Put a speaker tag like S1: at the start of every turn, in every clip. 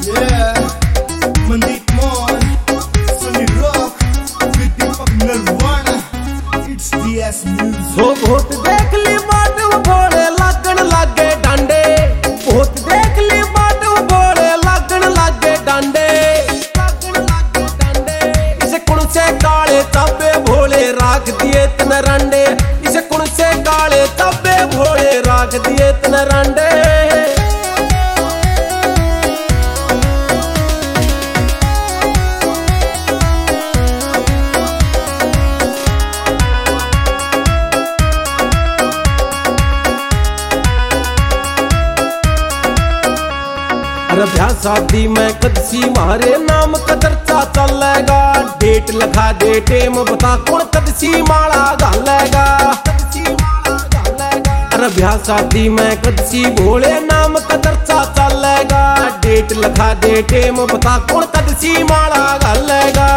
S1: Yeah, Mandeep Mohan, Sunny Rock, with Deepak Nirvana. It's DS Music.
S2: हो बहुत देख ली माटू भोले लगन लागे डांडे, बहुत देख ली माटू भोले लगन लागे डांडे, इसे कुण से काले तबे भोले राख दिए तन रंडे, इसे कुण से काले तबे भोले राख दिए तन रंडे। ब्याह शादी में कदसी मारे नाम का चर्चा चलेगा, डेट लगा दे टेम बता कौन कदसी माला घालेगा। अरे ब्याह शादी में कदसी भोले नाम का चर्चा चलेगा, डेट लगा दे टेम बता कौन कदसी माला घालेगा।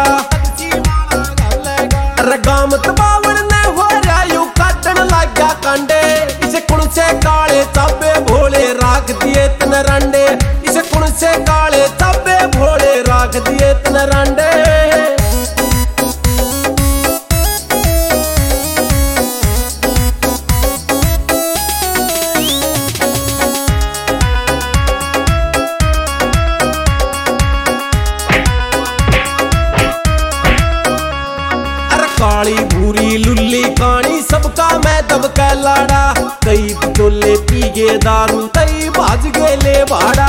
S2: अरे गामत बावन ने हो रहा यू काटन लग्या कंडे, इसे कुण से काले तबे भोले राख दिए तन रंडे, इसे कुण से काले तबे भोले राख दिए तन रंडे। काली भूरी लुल्ली कानी सबका मैं दब के लाड़ा, कई बिचोले पी गे दारू कई भाज गेले भाड़ा।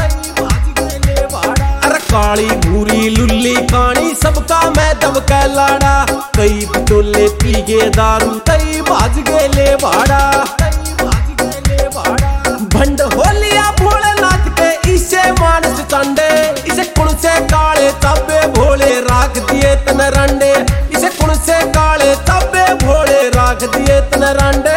S2: अरे काली भूरी लुल्ली कानी सबका मैं दब के लाड़ा, कई बिचोले पी गे दारू कई भाज गेले भाड़ा। भंड होलिया भोलेनाथ के इसे मानस चंडे, इसे कुण से काले तबे भोले राख दिए तन रंडे, इसे कुण से काले तबे भोले राख दिए तन रंडे।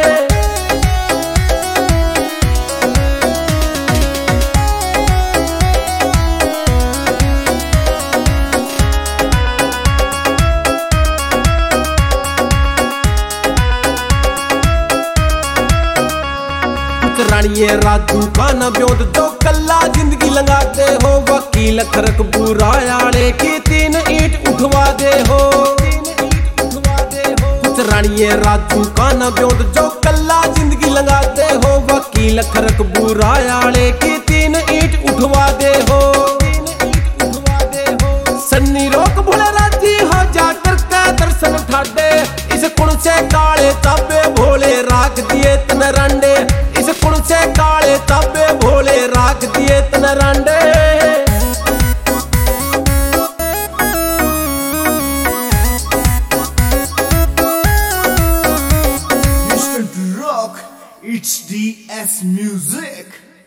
S2: रानिये राजू का न ब्योद जो कल्ला जिंदगी लंगाते हो, वकील खरक बुरा आले की 3 ईंट उठवा दे हो। कुछ रानिये राजू का न ब्योद जो कल्ला जिंदगी लंगाते हो, वकील खरक बुरा आले की 3 ईंट उठवा दे हो। सन्नी रोक भोले राजी हो जा करके दर्शन ठाडे, इसे कुण से काले तबे भोले राख दिए तन रंडे, इसे कुण से काले तबे भोले राख दिए तन रंडे।
S1: Mr. Rock, it's DS Music.